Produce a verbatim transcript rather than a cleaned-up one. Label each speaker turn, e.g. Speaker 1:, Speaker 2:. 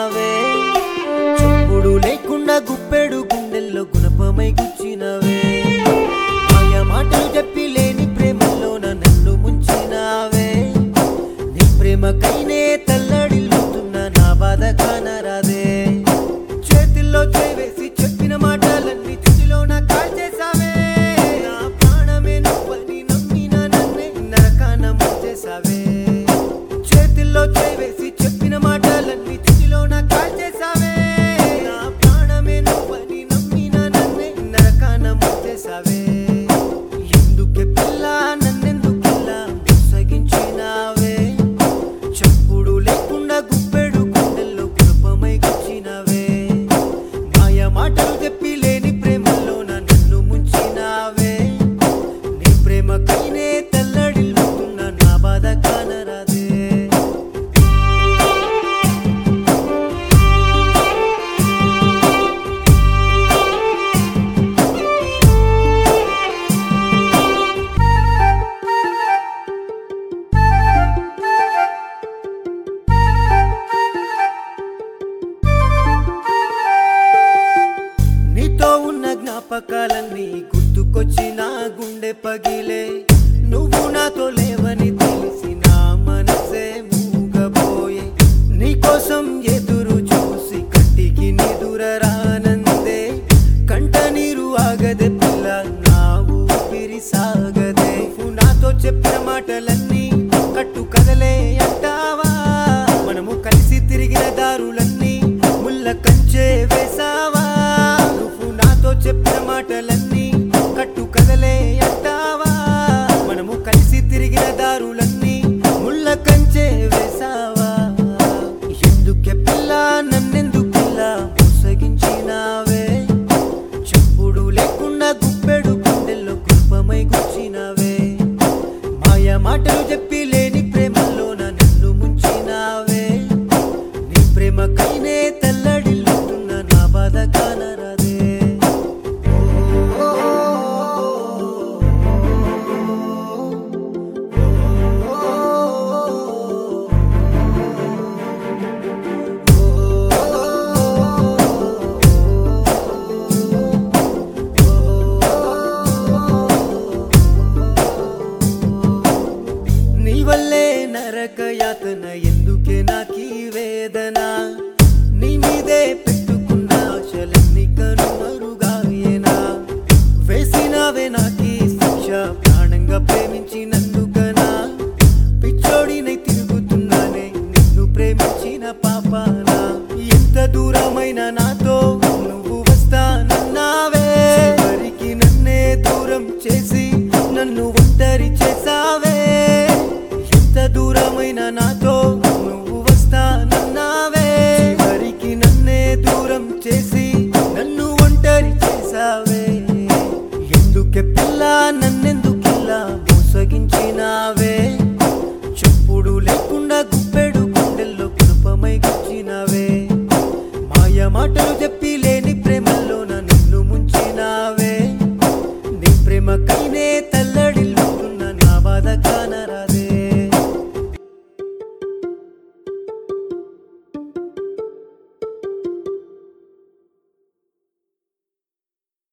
Speaker 1: ముంచినావే చెప్పుడు లేకుండా గుప్పెడు గుండెల్లో గుణపమై గుచ్చినవే మాయ మాటలు చెప్పి లేని ప్రేమలోన నన్ను ముంచినావే నీ ప్రేమకైనే తల్లడిల్లుతున్న నా బాధ కానరాదే చేతిల్లో చేవేసి చెప్పిన మాటలన్నీ చుటిలోన కాల్చేసావే నా ప్రాణమే నువ్వని నమ్మిన నన్నే నరకాన ముంచేసావే చేతిల్లో చేవేసి చెప్పిన మాటలన్నీ చుటిలోన కాల్చేసావే నా ప్రాణమే నువ్వని నమ్మిన నన్నే నరకాన ముంచేసావే ఎందుకే పిల్ల నన్నెందుకిలా మోసగించినావే చప్పుడు లేకుండా గుప్పెడు గుండెల్లో కృపమై గుచ్చినవే మాయ మాటలు చెప్పి లేని ప్రేమలోన నన్ను ముంచినావే నీ ప్రేమకైనే తెల్లడిల్లుతున్న నా బాధ కానరాదే నీతో ఉన్న జ్ఞాపకాలన్నీ గుర్తుకొచ్చి నా గుండె పగిలే నువ్వు నాతో లేవని తెలిసి నా మనసే మూగబోయే నీకోసం ఎదురు చూసి కంటికి నిదుర రానందే కంట నీరు ఆగదే పిల్ల నా ఊపిరి సాగదే నువ్వు నాతో చెప్పిన మాటలన్నీ కట్టు కదలే అంటావా మనము కలిసి తిరిగిన దారులన్నీ ముళ్ళ కంచే వేసావా నువ్వు నాతో చెప్పిన మాటలన్నీ కట్టు కదలే అంటావా మనము కలిసి తిరిగిన దారులన్నీ ముళ్ళ కంచే వేసావా ఎందుకే పిల్ల నన్నెందుకిలా మోసగించినావే చెప్పుడు లేకుండా గుప్పెడు గుండెల్లో కృపమై గుచ్చినవే మాయ మాటలు చెప్పి లేని ప్రేమలోన నన్ను ముంచినావే నీ ప్రేమకైనే తెల్లడిల్లుతున్న నా బాధ కానరాదే నీ వల్లే నరక యాతన ఎందుకే నాకీ వేదన నీ మీదే పెట్టుకున్న ఆశలన్నీ కనుమరుగాయేనా వేసినవే నాకీ శిక్ష ప్రాణంగా ప్రేమించినందుకనా పిచ్చోడినై తిరుగుతున్నానే నిన్ను ప్రేమించిన పాపానా ఎంత దూరమైన నాతో నువ్వు వస్తానన్నావే చివరికి నన్నే దూరం చేసి నన్ను ఒంటరి చేసావే ఎంత దూరమైన నాతో నువ్వు వస్తానన్నావే చివరికి నన్నే దూరం చేసి నన్ను ఒంటరి చేసావే ఎందుకే పిల్ల నన్నెందుకిలా మోసగించినావే చెప్పుడు లేకుండా గుప్పెడు గుండెల్లో కృపమై గుచ్చినవే మాయ మాటలు చెప్పి లేని ప్రేమలోన నన్ను ముంచినావే నీ ప్రేమకైనే తెల్ల